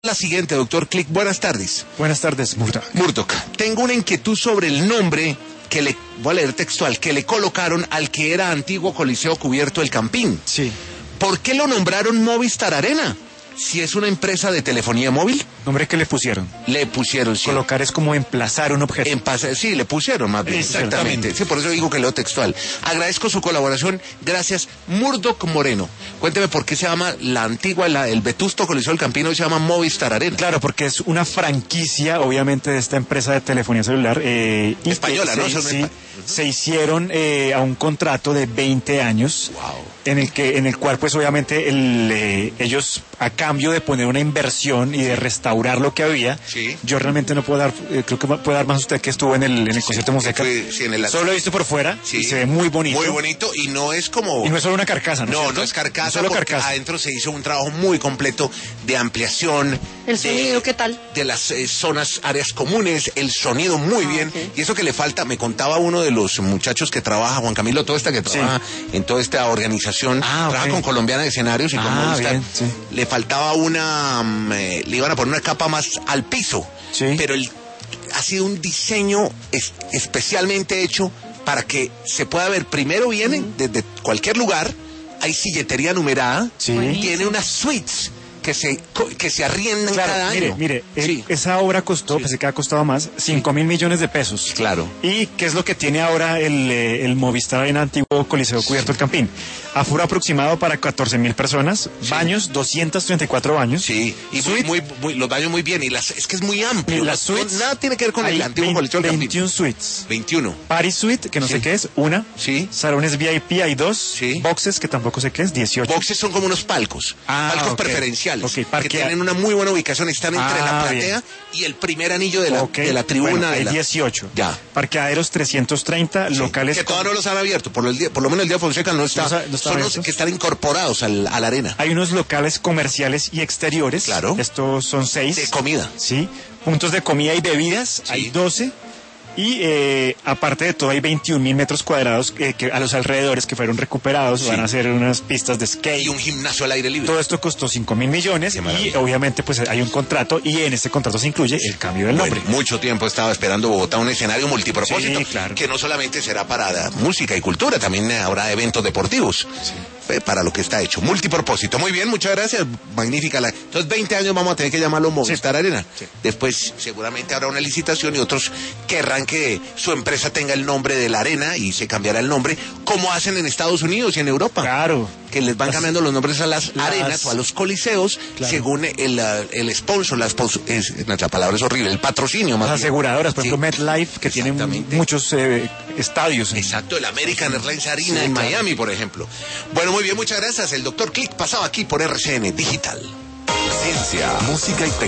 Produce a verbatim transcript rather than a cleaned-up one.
La siguiente, doctor Click, buenas tardes. Buenas tardes, Murdoch. Murdoch, tengo una inquietud sobre el nombre que le, voy a leer textual, que le colocaron al que era antiguo Coliseo Cubierto El Campín. Sí. ¿Por qué lo nombraron Movistar Arena? Si es una empresa de telefonía móvil. ¿Nombre que le pusieron? Le pusieron, sí. Colocar es como emplazar un objeto. Emplaza, sí, le pusieron más bien. Exactamente. Sí, por eso digo que leo textual. Agradezco su colaboración. Gracias, Murdoch Moreno. Cuénteme por qué se llama la antigua, la, el vetusto Coliseo del Campino, y se llama Movistar Arena. Claro, porque es una franquicia, obviamente, de esta empresa de telefonía celular. Eh, Española, ¿no? Se, sí, se hicieron eh, a un contrato de veinte años. Wow. En el que, en el cual, pues, obviamente, el, eh, ellos, a cambio de poner una inversión y de restaurar lo que había, sí. Yo realmente no puedo dar, eh, creo que puede dar más usted que estuvo en el, en el sí, concierto de música. Sí, en el... Solo lo he visto por fuera, sí. Y se ve muy bonito. Muy bonito, y no es como... Y no es solo una carcasa, ¿no? No, no es carcasa, no solo porque carcasa. Adentro se hizo un trabajo muy completo de ampliación. ¿El sonido de, qué tal? De las eh, zonas, áreas comunes, el sonido muy ah, bien. Okay. Y eso que le falta, me contaba uno de los muchachos que trabaja, Juan Camilo Toesta, que trabaja sí. en toda esta organización, ah, trabaja okay. con Colombiana de Escenarios y ah, con Movistar. Bien, sí. Le faltaba una, um, eh, le iban a poner una capa más al piso, sí. pero el, ha sido un diseño es, especialmente hecho para que se pueda ver. Primero viene mm. desde cualquier lugar, hay silletería numerada, sí. tiene unas suites que se que se arriendan claro, cada mire, año. Mire, sí. el, esa obra costó, sí. pensé que ha costado más, cinco mil millones de pesos. Claro. ¿Y qué es lo que tiene ahora el, el Movistar en antiguo Coliseo Cubierto El Campín? Aforo aproximado para catorce mil personas, sí. baños, doscientos treinta y cuatro baños. Sí, y muy, muy, muy, los baños muy bien, y las, es que es muy amplio. Las suites, no, nada tiene que ver con el antiguo Coliseo del Campín. veintiuna suites. veintiuno. Party Suite, que no sí. sé qué es, una. Sí. Salones V I P hay dos. Sí. Boxes, que tampoco sé qué es, dieciocho. Boxes son como unos palcos. Ah, palcos okay. preferenciales. Okay, que tienen una muy buena ubicación, están entre ah, la platea bien. y el primer anillo de la, okay. de la tribuna. Bueno, de hay la... dieciocho. Ya. Parqueaderos trescientos treinta, sí. locales. Que con... todavía no los han abierto, por, el día, por lo menos el día Fonseca no está. No, no está son los que están incorporados al, a la arena. Hay unos locales comerciales y exteriores. Claro. Estos son seis. De comida. Sí. Puntos de comida y bebidas, sí. hay doce. Y eh, aparte de todo hay veintiún mil metros cuadrados eh, que a los alrededores que fueron recuperados, sí. van a ser unas pistas de skate. Y un gimnasio al aire libre. Todo esto costó cinco mil millones y obviamente pues hay un contrato y en este contrato se incluye el cambio del nombre. Bueno, mucho tiempo estaba esperando Bogotá un escenario multipropósito, sí, claro. que no solamente será para música y cultura, también habrá eventos deportivos. Sí. Para lo que está hecho, multipropósito. Muy bien, muchas gracias, magnífica la... Entonces veinte años vamos a tener que llamarlo Movistar sí. Arena. Sí. Después seguramente habrá una licitación y otros querrán que su empresa tenga el nombre de la arena y se cambiará el nombre, como hacen en Estados Unidos y en Europa. Claro. Que les van cambiando los nombres a las, las... arenas o a los coliseos, claro. según el, el sponsor, la, sponsor, es, la palabra es horrible, el patrocinio más las bien. aseguradoras, por sí. ejemplo MetLife, que tiene muchos eh, estadios. En... Exacto, el American Airlines Arena sí, en claro. Miami, por ejemplo. Bueno, muy bien, muchas gracias. El doctor Click pasaba aquí por R C N Digital. Ciencia, música y tecnología.